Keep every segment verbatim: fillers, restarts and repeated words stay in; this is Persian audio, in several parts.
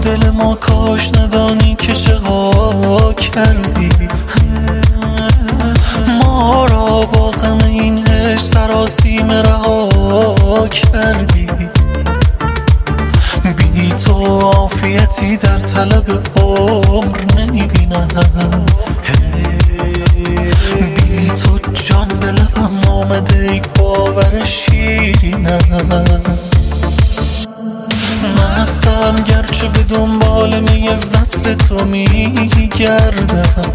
دل ما کاش ندانی که چه ها کردی. ما را با غم این عشق سراسیمه رها کردی. بی تو عافیتی در طلب عمر نمیبینم. بی تو جان به لبم آمده ای باور شیرینم. مستم گرچه به دنبال می وصل تو میگردم.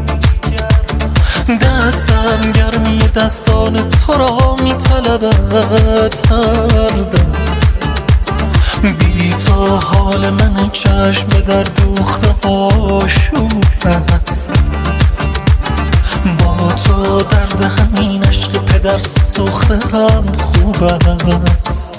دستم گرمی دستان تو را میطلبد هر دم. بی تو حال من چشم به در دوخته آشوب است. با تو درد همین عشق پدر سوخته هم خوب است.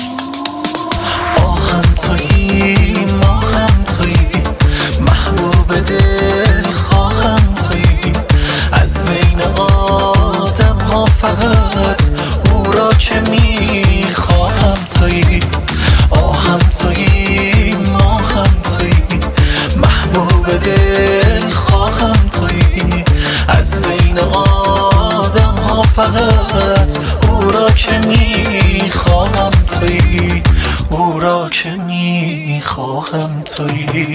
آهم تویی ما هم تویی محبوب دل خواهم تویی. از بین آدم ها فقط او را که میخواهم تویی. آهم تویی ما هم تویی محبوب دل خواهم تویی. از بین آدم ها فقط او را که میخواهم تویی. او را که میخواهم تویی.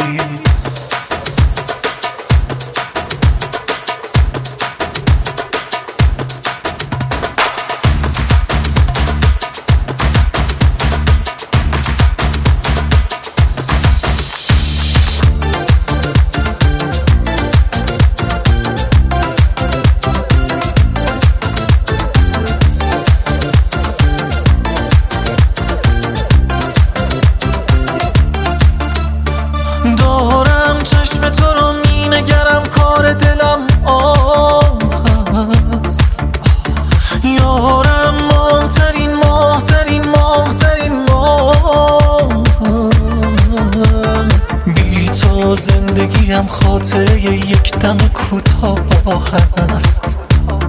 دارم چشم تو رو می نگرم کار دلم آه است. یارم ماهترین ماهترین ماهترین ماه است. بی تو زندگیم خاطره یک دم کوتاه است.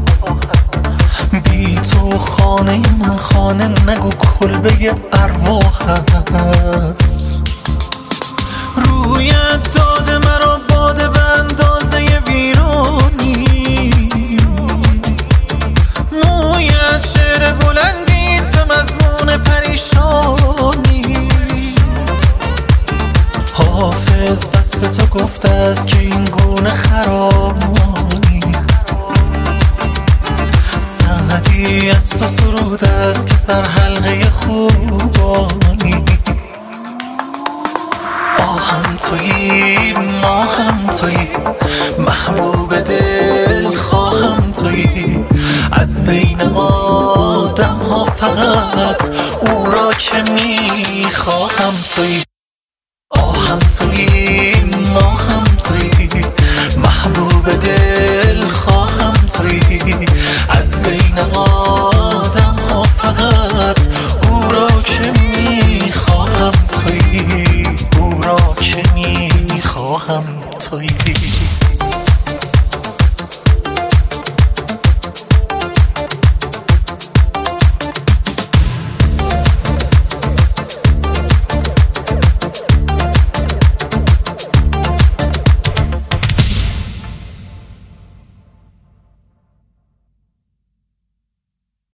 بی تو خانه من خانه نگو کلبه ارواح است. رویت داده مرا باده به اندازه ویرانی. مویت شعر بلندیست به مضمون پریشانی. حافظ وصف تو گفته است که این گونه خرامی. سعدی از تو سرود است که سر حلقه خوبانی. آهم تویی ما هم تویی محبوب دل خواهم تویی. از بین آدم ها فقط او را که میخواهم تویی. آهم تویی ما هم تویی محبوب دل خواهم تویی. از بین آدم